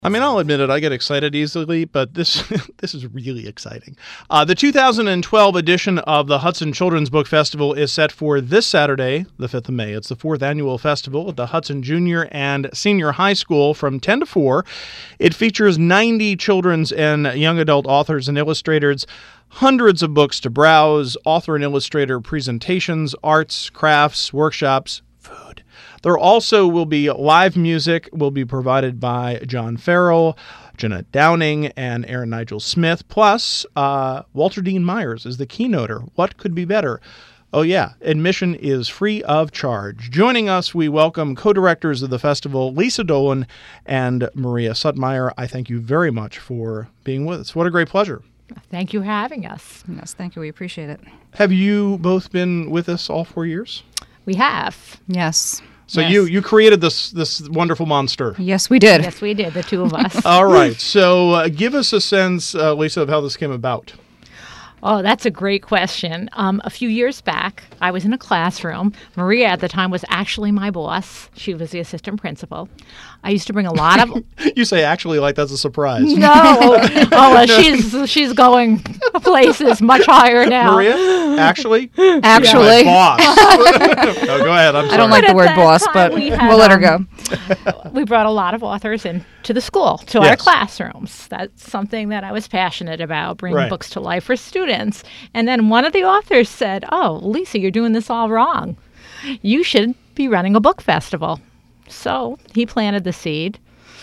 I mean, I'll admit it, I get excited easily, but this this is really exciting. The 2012 edition of the Hudson Children's Book Festival is set for this Saturday, the 5th of May. It's the 4th annual festival at the Hudson Junior and Senior High School from 10 to 4. It features 90 children's and young adult authors and illustrators, hundreds of books to browse, author and illustrator presentations, arts, crafts, workshops, food. There also will be live music will be provided by John Farrell, Jeanette Downing, and Aaron Nigel Smith. Plus, Walter Dean Myers is the keynoter. What could be better? Oh, yeah. Admission is free of charge. Joining us, we welcome co-directors of the festival, Lisa Dolan and Maria Suttmeyer. I thank you very much for being with us. What a great pleasure. Thank you for having us. Yes, thank you. We appreciate it. Have you both been with us all 4 years? We have. Yes. So yes. you created this wonderful monster. Yes, we did. Yes, we did, the two of us. All right. So give us a sense, Lisa, of how this came about. Oh, that's a great question. A few years back, I was in a classroom. Maria at the time was actually my boss. She was the assistant principal. I used to bring a lot of... You say actually like that's a surprise. No. She's going places much higher now. Maria? Actually? Actually. My boss. Oh, go ahead. I'm sorry. I don't like the word boss, but we'll let her go. We brought a lot of authors into the school, to our classrooms. That's something that I was passionate about, bringing books to life for students. And then one of the authors said, "Oh, Lisa, you're doing this all wrong. You should be running a book festival." So he planted the seed.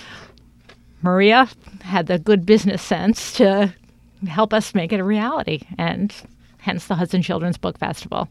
Maria had the good business sense to help us make it a reality, and hence the Hudson Children's Book Festival.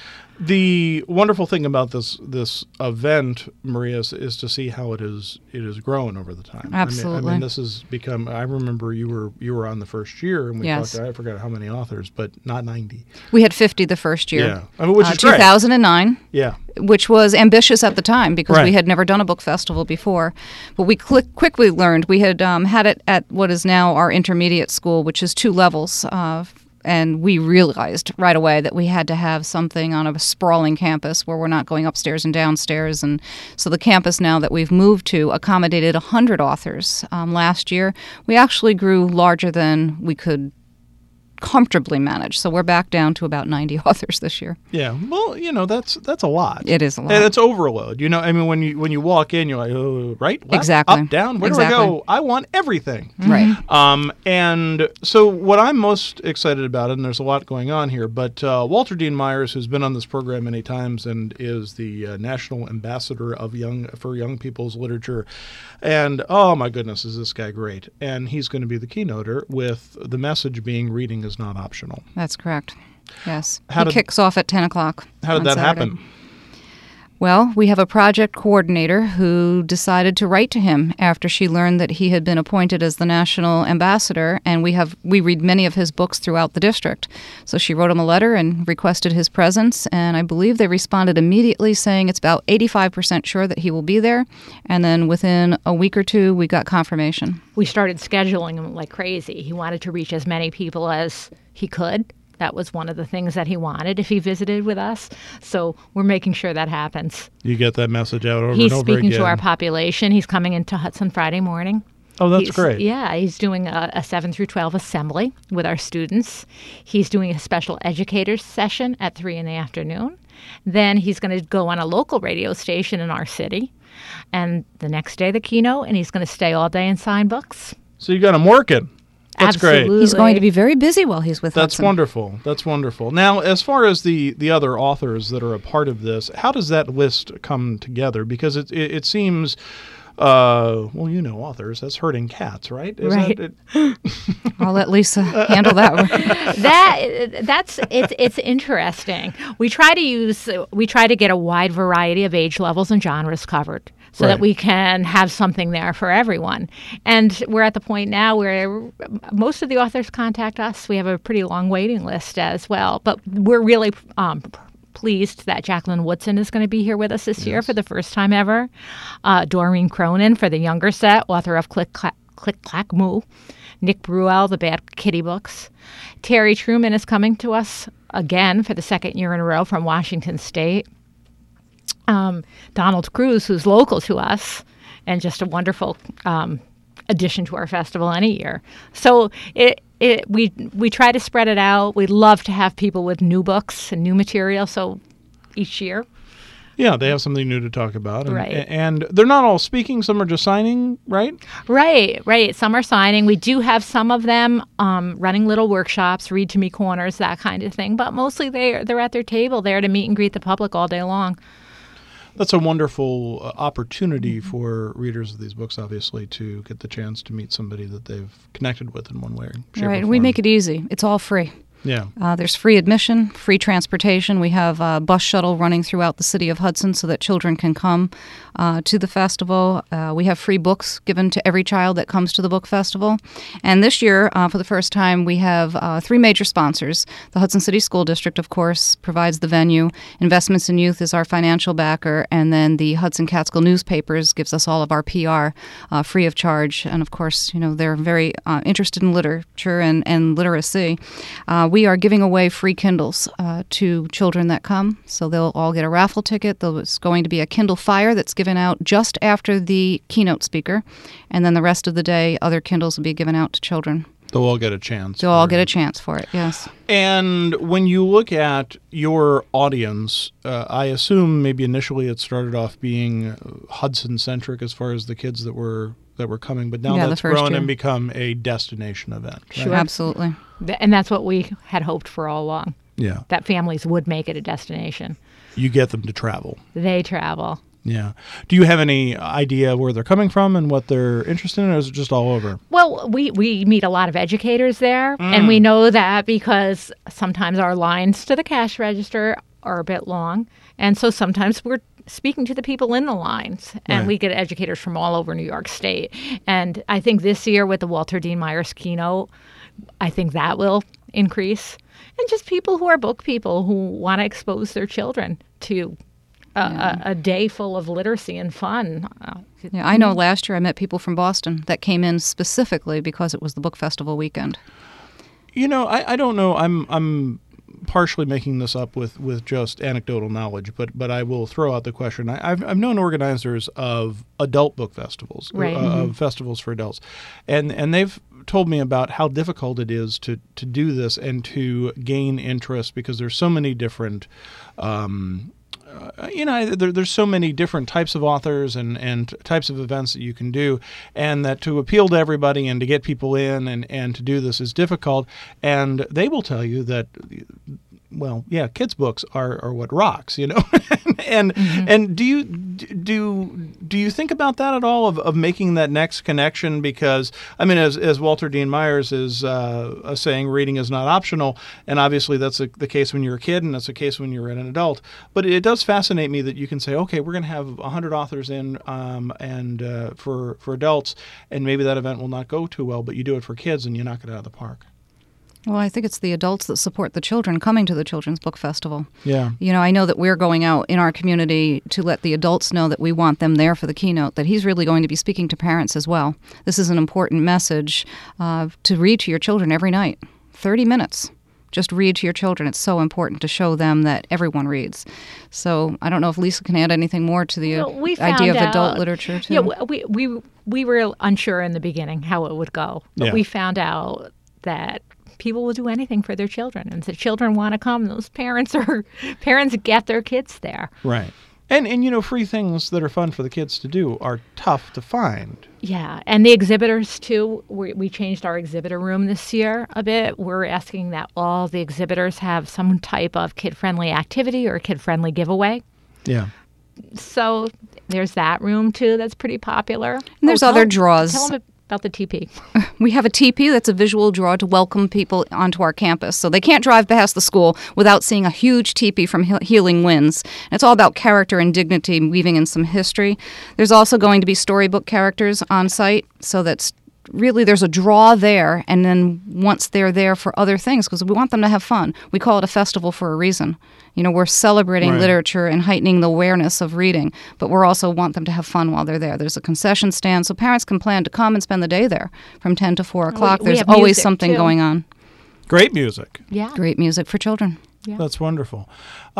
The wonderful thing about this event, Maria, is to see how it has grown over the time. Absolutely. I mean, this has become. I remember you were on the first year, and we yes. talked. I forgot how many authors, but not 90. We had 50 the first year. Yeah, I mean, which is great. 2009. Yeah. Which was ambitious at the time because right. we had never done a book festival before. But we quickly learned we had had it at what is now our intermediate school, which is 2 levels. And we realized right away that we had to have something on a sprawling campus where we're not going upstairs and downstairs. And so the campus now that we've moved to accommodated 100 authors. Last year, we actually grew larger than we could comfortably manage. So we're back down to about 90 authors this year. Yeah. Well, that's a lot. It is a lot. And it's overload. I mean, when you walk in, you're like, oh, right, left, exactly. up, down. Where exactly. do I go? I want everything. Right. And so what I'm most excited about, and there's a lot going on here, but Walter Dean Myers, who's been on this program many times and is the National Ambassador for Young People's Literature, and oh my goodness, is this guy great. And he's going to be the keynoter with the message being reading is not optional. That's correct. Yes. He kicks off at 10 o'clock. How did that Saturday. happen? Well, we have a project coordinator who decided to write to him after she learned that he had been appointed as the national ambassador, and we read many of his books throughout the district. So she wrote him a letter and requested his presence, and I believe they responded immediately saying it's about 85% sure that he will be there, and then within a week or two, we got confirmation. We started scheduling him like crazy. He wanted to reach as many people as he could. That was one of the things that he wanted if he visited with us. So we're making sure that happens. You get that message out over and He's over again. speaking to our population. He's coming into Hudson Friday morning. Oh, that's great. Yeah, he's doing a 7 through 12 assembly with our students. He's doing a special educators session at 3 in the afternoon. Then he's going to go on a local radio station in our city. And the next day, the keynote, and he's going to stay all day and sign books. So you got him working. That's Absolutely. great. He's going to be very busy while he's with us. That's wonderful. That's wonderful. Now, as far as the other authors that are a part of this, how does that list come together? Because it seems, authors, that's herding cats, right? Right. I'll let Lisa handle that one. It's interesting. We try to get a wide variety of age levels and genres covered, so that we can have something there for everyone. And we're at the point now where most of the authors contact us. We have a pretty long waiting list as well. But we're really pleased that Jacqueline Woodson is going to be here with us this year for the first time ever. Doreen Cronin for the younger set, author of Click, Clack, Moo. Nick Bruell, the Bad Kitty books. Terry Truman is coming to us again for the second year in a row from Washington State. Donald Cruz, who's local to us, and just a wonderful addition to our festival any year. So we try to spread it out. We love to have people with new books and new material. So each year. Yeah, they have something new to talk about. And, right. And they're not all speaking. Some are just signing, right? Right. Some are signing. We do have some of them running little workshops, read to me corners, that kind of thing. But mostly they're at their table there to meet and greet the public all day long. That's a wonderful opportunity for readers of these books, obviously, to get the chance to meet somebody that they've connected with in one way or shape or Right. form. We make it easy. It's all free. Yeah. There's free admission, free transportation. We have a bus shuttle running throughout the city of Hudson so that children can come to the festival. We have free books given to every child that comes to the book festival. And this year, for the first time, we have 3 major sponsors. The Hudson City School District, of course, provides the venue. Investments in Youth is our financial backer. And then the Hudson Catskill Newspapers gives us all of our PR free of charge. And, of course, they're very interested in literature and literacy. We are giving away free Kindles to children that come, so they'll all get a raffle ticket. There's going to be a Kindle Fire that's given out just after the keynote speaker, and then the rest of the day, other Kindles will be given out to children. They'll all get a chance. They'll all get a chance for it, yes. And when you look at your audience, I assume maybe initially it started off being Hudson-centric as far as the kids that were coming, but now that's grown and become a destination event. Right? Sure, absolutely. And that's what we had hoped for all along. Yeah. That families would make it a destination. You get them to travel. They travel. Yeah. Do you have any idea where they're coming from and what they're interested in, or is it just all over? Well, we meet a lot of educators there, and we know that because sometimes our lines to the cash register are a bit long, and so sometimes we're speaking to the people in the lines, and Right. we get educators from all over New York State. And I think this year with the Walter Dean Myers keynote, I think that will increase. And just people who are book people who want to expose their children to a day full of literacy and fun. Yeah, I know last year I met people from Boston that came in specifically because it was the book festival weekend. I don't know. I'm partially making this up with just anecdotal knowledge, but I will throw out the question. I've known organizers of adult book festivals, right. Of festivals for adults, and they've told me about how difficult it is to do this and to gain interest because there's so many different there's so many different types of authors and types of events that you can do, and that to appeal to everybody and to get people in and to do this is difficult. And they will tell you that, well, yeah, kids' books are what rocks, and and do you think about that at all of making that next connection? Because I mean, as Walter Dean Myers is saying, reading is not optional, and obviously that's the case when you're a kid, and that's the case when you're an adult. But it does fascinate me that you can say, okay, we're going to have 100 authors in, and for adults, and maybe that event will not go too well, but you do it for kids, and you knock it out of the park. Well, I think it's the adults that support the children coming to the Children's Book Festival. Yeah. I know that we're going out in our community to let the adults know that we want them there for the keynote, that he's really going to be speaking to parents as well. This is an important message to read to your children every night. 30 minutes. Just read to your children. It's so important to show them that everyone reads. So I don't know if Lisa can add anything more to the idea of adult literature, too. Yeah, we were unsure in the beginning how it would go. But we found out that people will do anything for their children. And if the children want to come, those parents get their kids there. Right. And free things that are fun for the kids to do are tough to find. Yeah, and the exhibitors, too. We changed our exhibitor room this year a bit. We're asking that all the exhibitors have some type of kid-friendly activity or kid-friendly giveaway. Yeah. So there's that room, too, that's pretty popular. And there's other draws. Tell them about the TP. We have a TP that's a visual draw to welcome people onto our campus. So they can't drive past the school without seeing a huge TP from Healing Winds. And it's all about character and dignity, weaving in some history. There's also going to be storybook characters on site, so that's really there's a draw there, and then once they're there for other things, because we want them to have fun. We call it a festival for a reason. We're celebrating literature and heightening the awareness of reading, but we also want them to have fun while they're there. There's a concession stand, so parents can plan to come and spend the day there from 10 to 4 o'clock. There's always something going on. Great music. Yeah. Great music for children. Yeah. That's wonderful.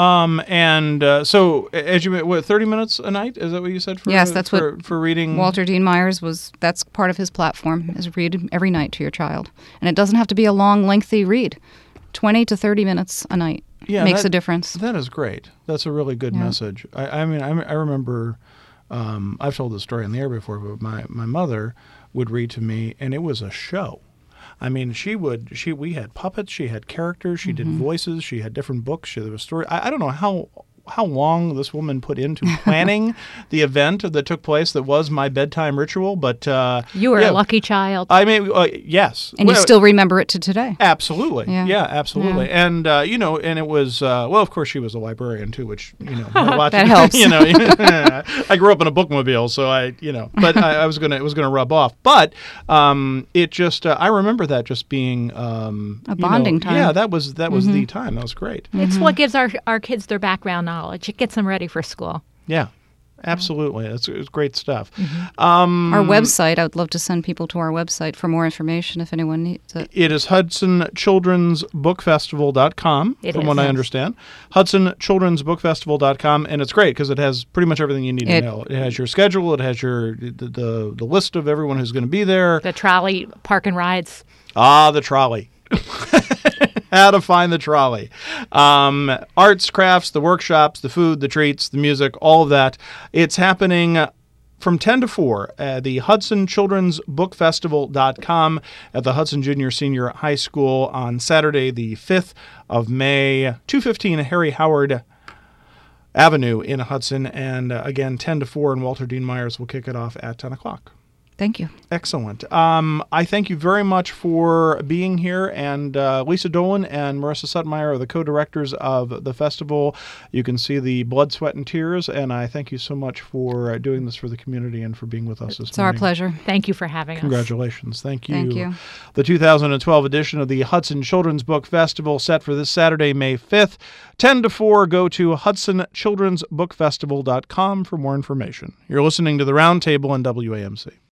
So, as you 30 minutes a night? Is that what you said? Yes, that's what for reading. Walter Dean Myers that's part of his platform, is read every night to your child. And it doesn't have to be a long, lengthy read. 20 to 30 minutes a night makes a difference. That is great. That's a really good message. I remember, I've told this story on the air before, but my mother would read to me, and it was a show. I mean, we had puppets, she had characters, she did voices, she had different books, there was story. I don't know how long this woman put into planning the event that took place that was my bedtime ritual, but you were a lucky child. I mean, yes. And you still remember it to today. Absolutely. Yeah, absolutely. Yeah. And, and it was, of course, she was a librarian, too, which, that helps. I grew up in a bookmobile, so but it was going to rub off. But it just, I remember that just being a bonding time. Yeah, that was the time. That was great. It's what gives our kids their background knowledge. It gets them ready for school. Yeah. Absolutely. It's great stuff. Our website, I would love to send people to our website for more information if anyone needs it. It is HudsonChildren'sBookFestival.com, from what I understand. HudsonChildren'sBookFestival.com, and it's great because it has pretty much everything you need to know. It has your schedule. It has the list of everyone who's going to be there. The trolley, park and rides. The trolley. How to find the trolley. Arts, crafts, the workshops, the food, the treats, the music, all of that. It's happening from 10 to 4 at the HudsonChildren'sBookFestival.com at the Hudson Junior Senior High School on Saturday, the 5th of May, 215 Harry Howard Avenue in Hudson. And again, 10 to 4, and Walter Dean Myers will kick it off at 10 o'clock. Thank you. Excellent. I thank you very much for being here. And Lisa Dolan and Marissa Sutmeyer are the co-directors of the festival. You can see the blood, sweat, and tears. And I thank you so much for doing this for the community and for being with us this morning. It's our pleasure. Thank you for having us. Congratulations. Thank you. Thank you. The 2012 edition of the Hudson Children's Book Festival set for this Saturday, May 5th. 10 to 4, go to HudsonChildren'sBookFestival.com for more information. You're listening to The Roundtable on WAMC.